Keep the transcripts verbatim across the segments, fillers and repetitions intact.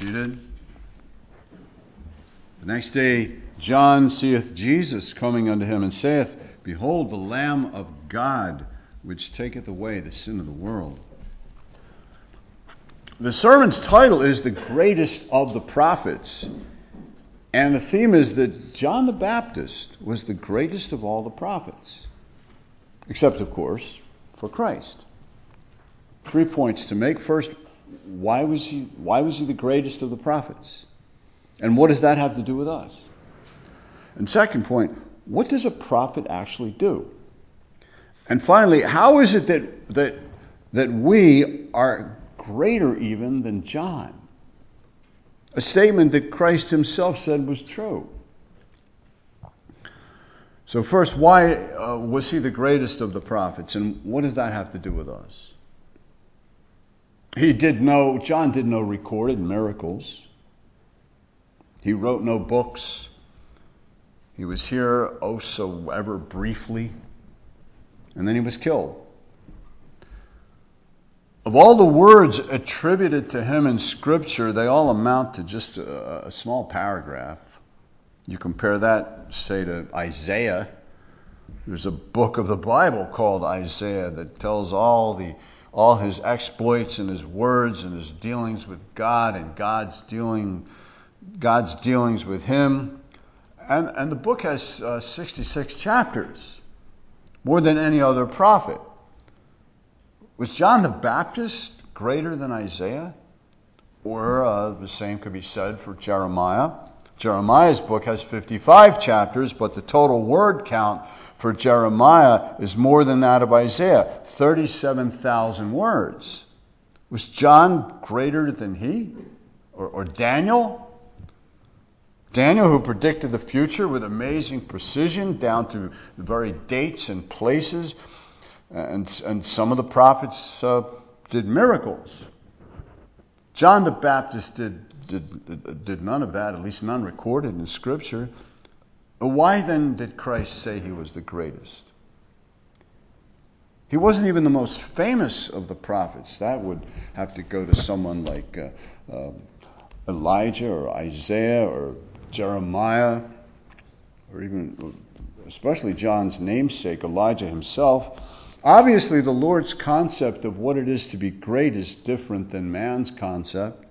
seated. The next day John seeth Jesus coming unto him, and saith, Behold, the Lamb of God, which taketh away the sin of the world. The sermon's title is The Greatest of the Prophets. And the theme is that John the Baptist was the greatest of all the prophets. Except, of course, for Christ. Three points to make. First, why was he, why was he the greatest of the prophets? And what does that have to do with us? And second point, what does a prophet actually do? And finally, how is it that that that we are greater even than John? A statement that Christ himself said was true. So first, why uh, was he the greatest of the prophets? And what does that have to do with us? He did no, John did no recorded miracles. He wrote no books. He was here, oh so ever briefly. And then he was killed. Of all the words attributed to him in Scripture, they all amount to just a, a small paragraph. You compare that, say, to Isaiah. There's a book of the Bible called Isaiah that tells all the all his exploits and his words and his dealings with God and God's dealing God's dealings with him. And and the book has uh, sixty-six chapters, more than any other prophet. Was John the Baptist greater than Isaiah? Or uh, the same could be said for Jeremiah. Jeremiah's book has fifty-five chapters, but the total word count for Jeremiah is more than that of Isaiah, thirty-seven thousand words. Was John greater than he? Or, or Daniel? Daniel, who predicted the future with amazing precision down to the very dates and places. And, and some of the prophets uh, did miracles. John the Baptist did, did, did none of that, at least none recorded in Scripture. Why then did Christ say he was the greatest? He wasn't even the most famous of the prophets. That would have to go to someone like uh, uh, Elijah or Isaiah or Jeremiah, or even, especially John's namesake, Elijah himself. Obviously, the Lord's concept of what it is to be great is different than man's concept.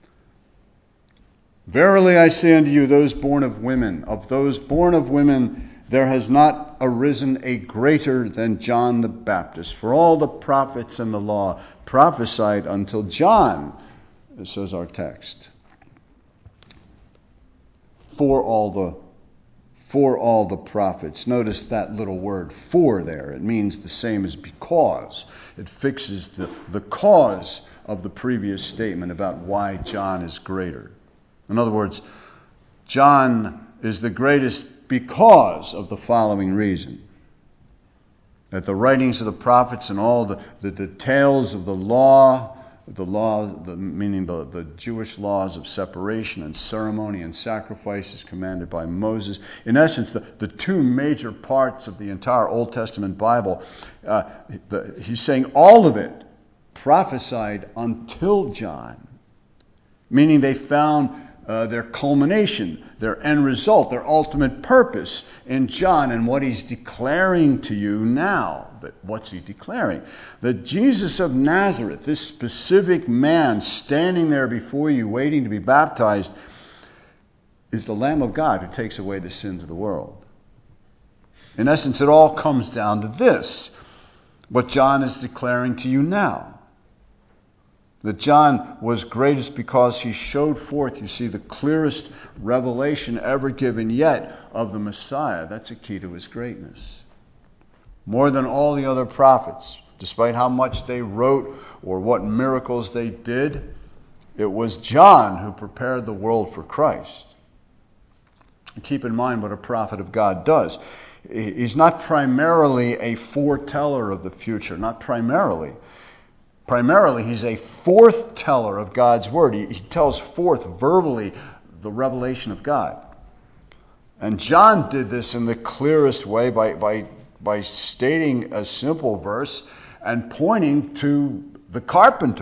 Verily I say unto you, those born of women, of those born of women, there has not arisen a greater than John the Baptist. For all the prophets and the law prophesied until John, says our text. For all the For all the prophets. Notice that little word for there. It means the same as because. It fixes the, the cause of the previous statement about why John is greater. In other words, John is the greatest because of the following reason. That the writings of the prophets and all the, the details of the law, the law, the, meaning the, the Jewish laws of separation and ceremony and sacrifices commanded by Moses. In essence, the, the two major parts of the entire Old Testament Bible, uh, the, he's saying all of it prophesied until John, meaning they found uh, their culmination, their end result, their ultimate purpose in John and what he's declaring to you now. But what's he declaring? That Jesus of Nazareth, this specific man standing there before you waiting to be baptized, is the Lamb of God who takes away the sins of the world. In essence, it all comes down to this, what John is declaring to you now. That John was greatest because he showed forth, you see, the clearest revelation ever given yet of the Messiah. That's a key to his greatness. More than all the other prophets, despite how much they wrote or what miracles they did, it was John who prepared the world for Christ. And keep in mind what a prophet of God does. He's not primarily a foreteller of the future, not primarily. Primarily, he's a forth-teller of God's word. He, he tells forth verbally the revelation of God. And John did this in the clearest way by, by, by stating a simple verse and pointing to the carpenter,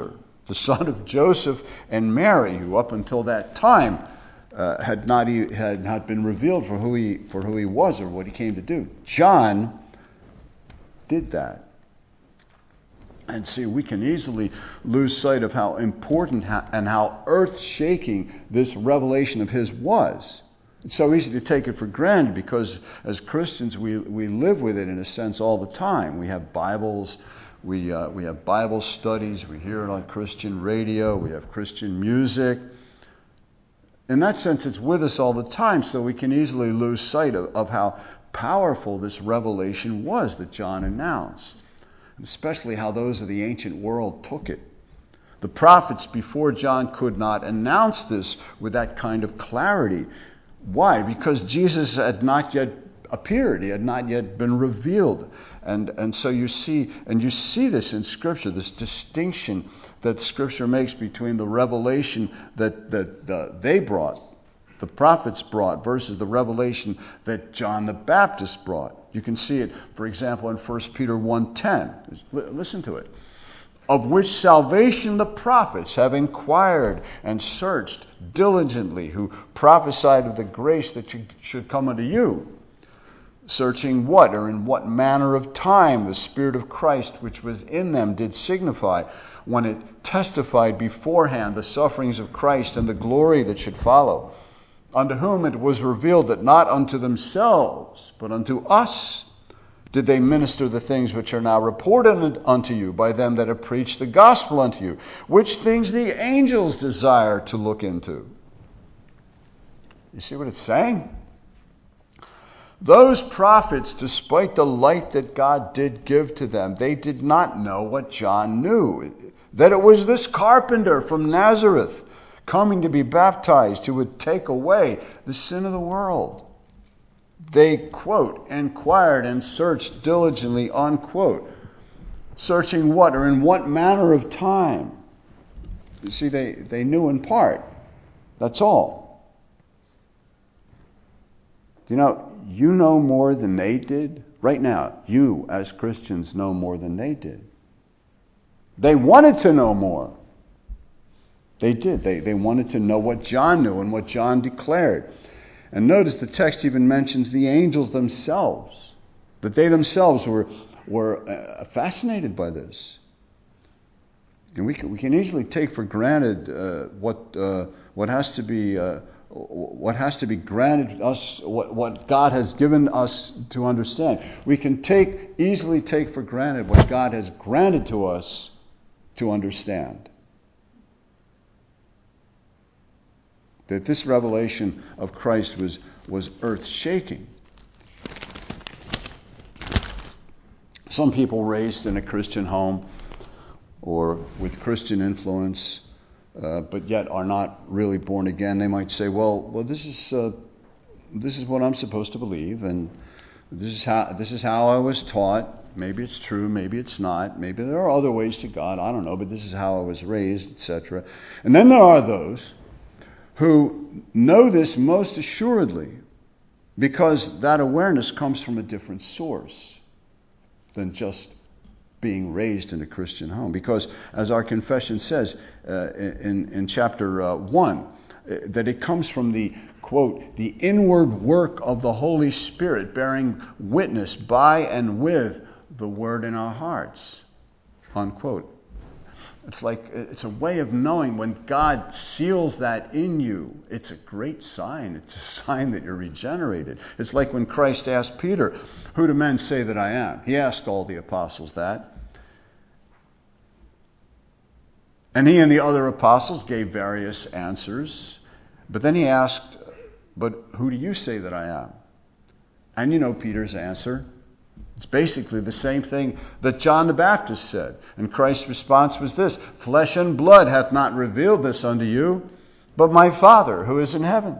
the son of Joseph and Mary, who up until that time uh, had not e- had not been revealed for who he for who he was or what he came to do. John did that. And see, we can easily lose sight of how important and how earth-shaking this revelation of his was. It's so easy to take it for granted because as Christians we, we live with it in a sense all the time. We have Bibles, we uh, we have Bible studies, we hear it on Christian radio, we have Christian music. In that sense, it's with us all the time, so we can easily lose sight of, of how powerful this revelation was that John announced, especially how those of the ancient world took it. The prophets before John could not announce this with that kind of clarity. Why? Because Jesus had not yet appeared. He had not yet been revealed. And and so you see, and you see this in Scripture, this distinction that Scripture makes between the revelation that, that uh, they brought, the prophets brought, versus the revelation that John the Baptist brought. You can see it, for example, in First Peter one ten. Listen to it. Of which salvation the prophets have inquired and searched diligently, who prophesied of the grace that should come unto you. Searching what or in what manner of time the Spirit of Christ which was in them did signify, when it testified beforehand the sufferings of Christ and the glory that should follow. Unto whom it was revealed that not unto themselves, but unto us did they minister the things which are now reported unto you by them that have preached the gospel unto you, which things the angels desire to look into. You see what it's saying? Those prophets, despite the light that God did give to them, they did not know what John knew, that it was this carpenter from Nazareth coming to be baptized who would take away the sin of the world. They, quote, inquired and searched diligently, unquote. Searching what or in what manner of time? You see, they, they knew in part. That's all. You know, you know more than they did. Right now, you as Christians know more than they did. They wanted to know more. They did. They, they wanted to know what John knew and what John declared. And notice the text even mentions the angels themselves, that they themselves were were uh, fascinated by this. And we can, we can easily take for granted uh, what uh, what has to be uh, what has to be granted us, what, what God has given us to understand. We can take easily take for granted what God has granted to us to understand. That this revelation of Christ was, was earth-shaking. Some people raised in a Christian home or with Christian influence, uh, but yet are not really born again, they might say, well, well, this is uh, this is what I'm supposed to believe, and this is how this is how I was taught. Maybe it's true, maybe it's not. Maybe there are other ways to God. I don't know, but this is how I was raised, et cetera. And then there are those who know this most assuredly because that awareness comes from a different source than just being raised in a Christian home. Because as our confession says uh, in, in chapter uh, one, uh, that it comes from the, quote, the inward work of the Holy Spirit bearing witness by and with the word in our hearts, unquote. It's like, it's a way of knowing when God seals that in you. It's a great sign. It's a sign that you're regenerated. It's like when Christ asked Peter, who do men say that I am? He asked all the apostles that. And he and the other apostles gave various answers. But then he asked, but who do you say that I am? And you know Peter's answer. It's basically the same thing that John the Baptist said. And Christ's response was this: flesh and blood hath not revealed this unto you, but my Father who is in heaven.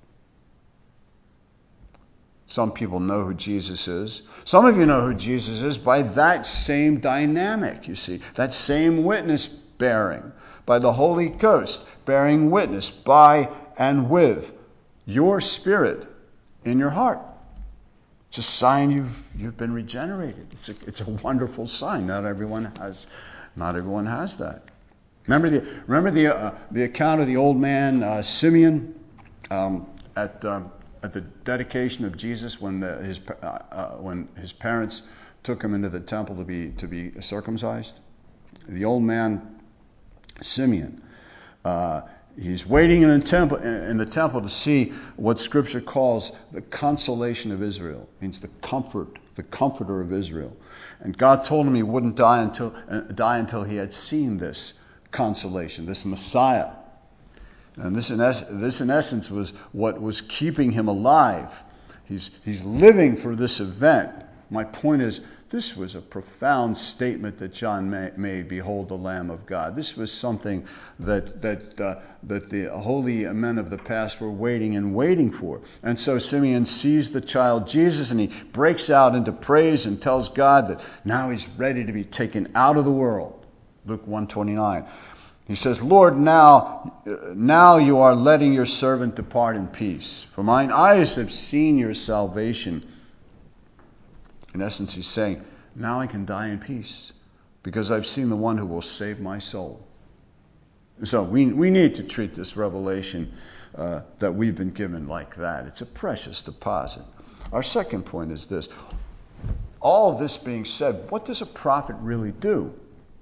Some people know who Jesus is. Some of you know who Jesus is by that same dynamic, you see. That same witness bearing, by the Holy Ghost bearing witness by and with your spirit in your heart. It's a sign you've you've been regenerated. It's a it's a wonderful sign. Not everyone has not everyone has that. Remember the remember the uh, the account of the old man uh, Simeon um, at um, at the dedication of Jesus when the, his uh, uh, when his parents took him into the temple to be to be circumcised. The old man Simeon, uh, he's waiting in the temple in the temple to see what Scripture calls the consolation of Israel. It means the comfort, the comforter of Israel. And God told him he wouldn't die until uh, die until he had seen this consolation, this Messiah. And this in, es- this in essence was what was keeping him alive. He's, he's living for this event. My point is, this was a profound statement that John ma- made, behold the Lamb of God. This was something that that uh, that the holy men of the past were waiting and waiting for. And so Simeon sees the child Jesus and he breaks out into praise and tells God that now he's ready to be taken out of the world. Luke one twenty-nine. He says, Lord, now, now you are letting your servant depart in peace. For mine eyes have seen your salvation. In essence, he's saying, now I can die in peace because I've seen the one who will save my soul. So we, we need to treat this revelation uh, that we've been given like that. It's a precious deposit. Our second point is this. All of this being said, what does a prophet really do?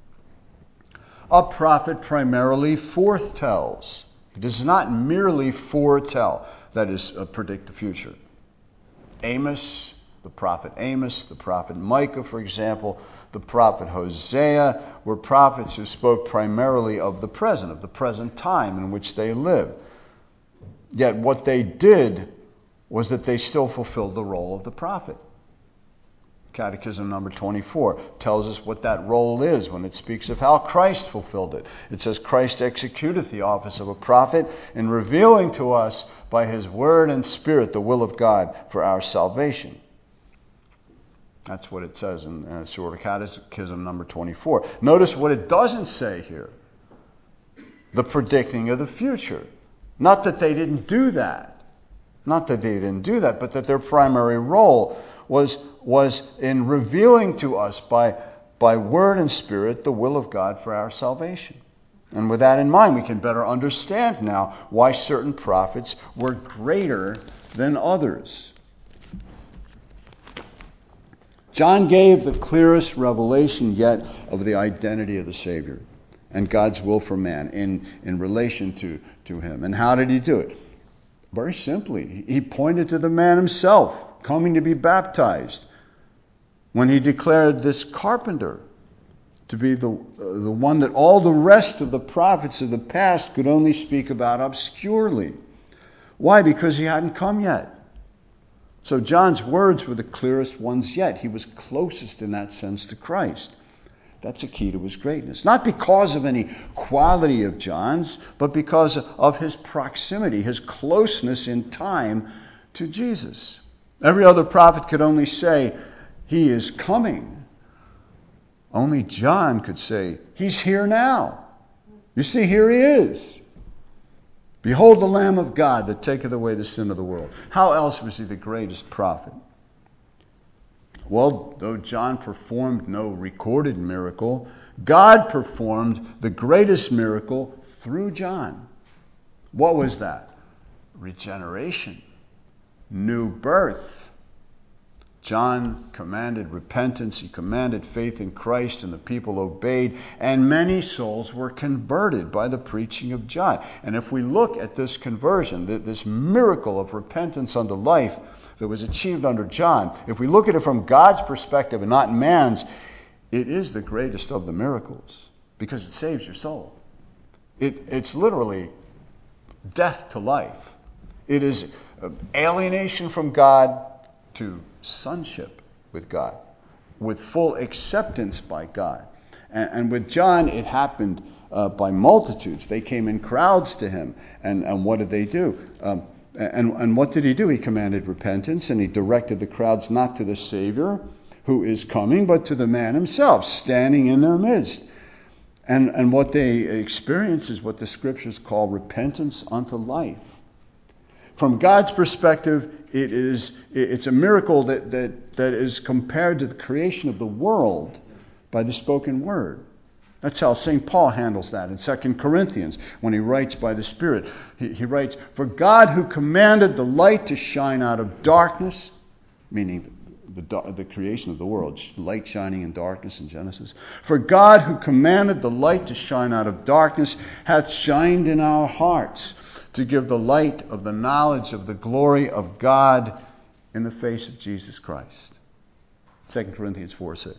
A prophet primarily foretells. He does not merely foretell, that is, uh, predict the future. Amos, the prophet Amos, the prophet Micah, for example, the prophet Hosea were prophets who spoke primarily of the present, of the present time in which they lived. Yet what they did was that they still fulfilled the role of the prophet. Catechism number twenty-four tells us what that role is when it speaks of how Christ fulfilled it. It says, Christ executeth the office of a prophet in revealing to us by his word and spirit the will of God for our salvation. That's what it says in uh, Sort of Catechism number twenty-four. Notice what it doesn't say here. The predicting of the future. Not that they didn't do that. Not that they didn't do that, but that their primary role was was in revealing to us by, by word and spirit the will of God for our salvation. And with that in mind, we can better understand now why certain prophets were greater than others. John gave the clearest revelation yet of the identity of the Savior and God's will for man in, in relation to, to him. And how did he do it? Very simply, he pointed to the man himself coming to be baptized when he declared this carpenter to be the, uh, the one that all the rest of the prophets of the past could only speak about obscurely. Why? Because he hadn't come yet. So John's words were the clearest ones yet. He was closest in that sense to Christ. That's a key to his greatness. Not because of any quality of John's, but because of his proximity, his closeness in time to Jesus. Every other prophet could only say, he is coming. Only John could say, he's here now. You see, here he is. Behold the Lamb of God that taketh away the sin of the world. How else was he the greatest prophet? Well, though John performed no recorded miracle, God performed the greatest miracle through John. What was that? Regeneration. New birth. John commanded repentance, he commanded faith in Christ, and the people obeyed, and many souls were converted by the preaching of John. And if we look at this conversion, this miracle of repentance unto life that was achieved under John, if we look at it from God's perspective and not man's, it is the greatest of the miracles because it saves your soul. It, it's literally death to life. It is alienation from God to sonship with God, with full acceptance by God. And, and with John, it happened uh, by multitudes. They came in crowds to him. And, and what did they do? Um, and, and what did he do? He commanded repentance, and he directed the crowds not to the Savior who is coming, but to the man himself, standing in their midst. And, and what they experience is what the Scriptures call repentance unto life. From God's perspective, it is it's a miracle that, that, that is compared to the creation of the world by the spoken word. That's how Saint Paul handles that in Second Corinthians when he writes by the Spirit. He, he writes, "For God who commanded the light to shine out of darkness," meaning the, the, the creation of the world, light shining in darkness in Genesis. "For God who commanded the light to shine out of darkness hath shined in our hearts to give the light of the knowledge of the glory of God in the face of Jesus Christ." Second Corinthians four six.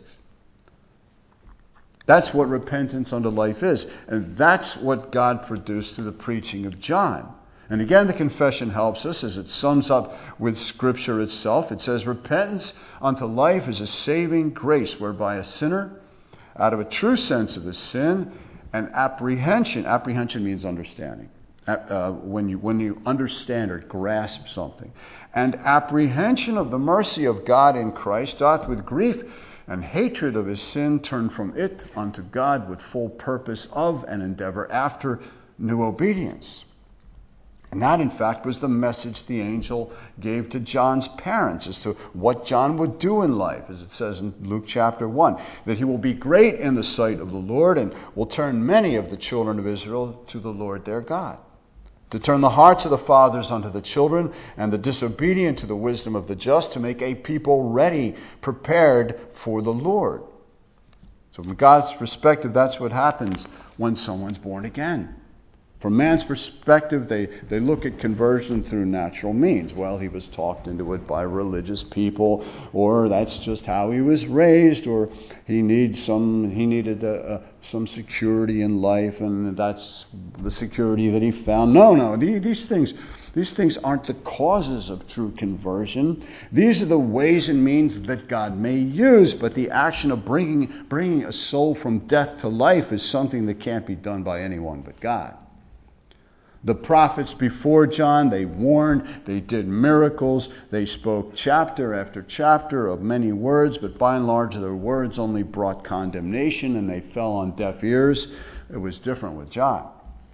That's what repentance unto life is. And that's what God produced through the preaching of John. And again, the confession helps us as it sums up with Scripture itself. It says, "Repentance unto life is a saving grace whereby a sinner, out of a true sense of his sin, and apprehension," apprehension means understanding, uh, when you when you understand or grasp something, "and apprehension of the mercy of God in Christ, doth with grief and hatred of his sin turn from it unto God with full purpose of and endeavor after new obedience." And that, in fact, was the message the angel gave to John's parents as to what John would do in life, as it says in Luke chapter one, that he will be great in the sight of the Lord and will turn many of the children of Israel to the Lord their God, to turn the hearts of the fathers unto the children and the disobedient to the wisdom of the just, to make a people ready, prepared for the Lord. So from God's perspective, that's what happens when someone's born again. From man's perspective, they, they look at conversion through natural means. Well, he was talked into it by religious people, or that's just how he was raised, or he needs some he needed a, a, some security in life, and that's the security that he found. No, no, these things these things aren't the causes of true conversion. These are the ways and means that God may use, but the action of bringing bringing a soul from death to life is something that can't be done by anyone but God. The prophets before John, they warned, they did miracles, they spoke chapter after chapter of many words, but by and large their words only brought condemnation and they fell on deaf ears. It was different with John.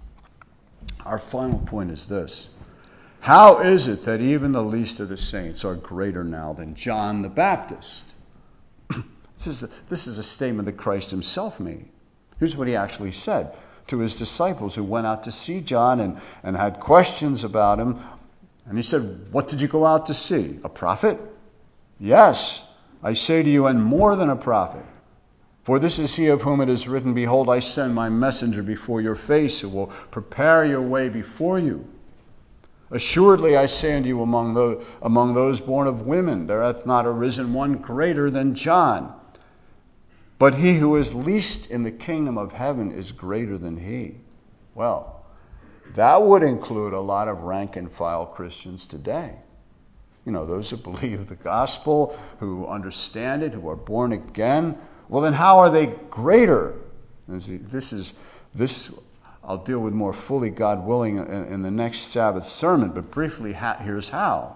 Our final point is this: how is it that even the least of the saints are greater now than John the Baptist? This is a, this is a statement that Christ himself made. Here's what he actually said to his disciples who went out to see John and, and had questions about him. And he said, "What did you go out to see? A prophet? Yes, I say to you, and more than a prophet. For this is he of whom it is written, Behold, I send my messenger before your face, who will prepare your way before you. Assuredly I say unto you, among those, among those born of women, there hath not arisen one greater than John. But he who is least in the kingdom of heaven is greater than he." Well, that would include a lot of rank and file Christians today. You know, those who believe the gospel, who understand it, who are born again. Well, then how are they greater? This is this I'll deal with more fully, God willing, in, in the next Sabbath sermon. But briefly, here's how.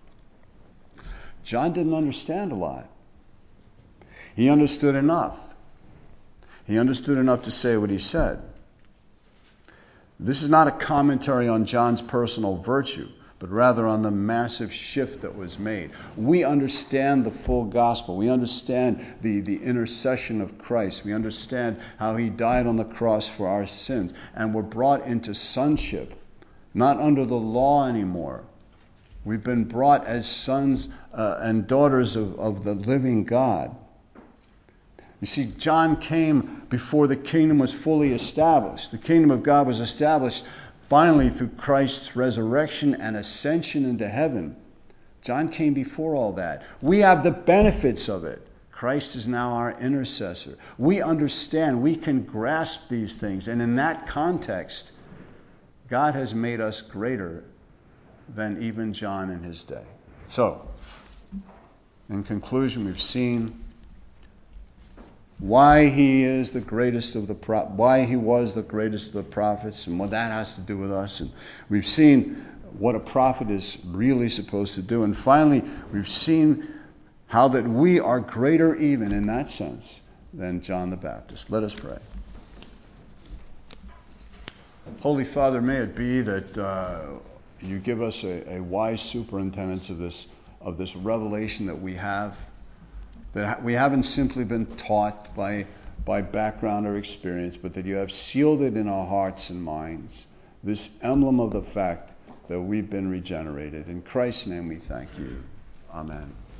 John didn't understand a lot. He understood enough. He understood enough to say what he said. This is not a commentary on John's personal virtue, but rather on the massive shift that was made. We understand the full gospel. We understand the, the intercession of Christ. We understand how he died on the cross for our sins. And we're brought into sonship, not under the law anymore. We've been brought as sons uh, and daughters of, of the living God. You see, John came before the kingdom was fully established. The kingdom of God was established finally through Christ's resurrection and ascension into heaven. John came before all that. We have the benefits of it. Christ is now our intercessor. We understand, we can grasp these things. And in that context, God has made us greater than even John in his day. So, in conclusion, we've seen why he is the greatest of the pro- why he was the greatest of the prophets, and what that has to do with us. And we've seen what a prophet is really supposed to do. And finally, we've seen how that we are greater even in that sense than John the Baptist. Let us pray. Holy Father, may it be that uh, you give us a, a wise superintendence of this of this revelation that we have. That we haven't simply been taught by by background or experience, but that you have sealed it in our hearts and minds, this emblem of the fact that we've been regenerated. In Christ's name we thank you. Amen.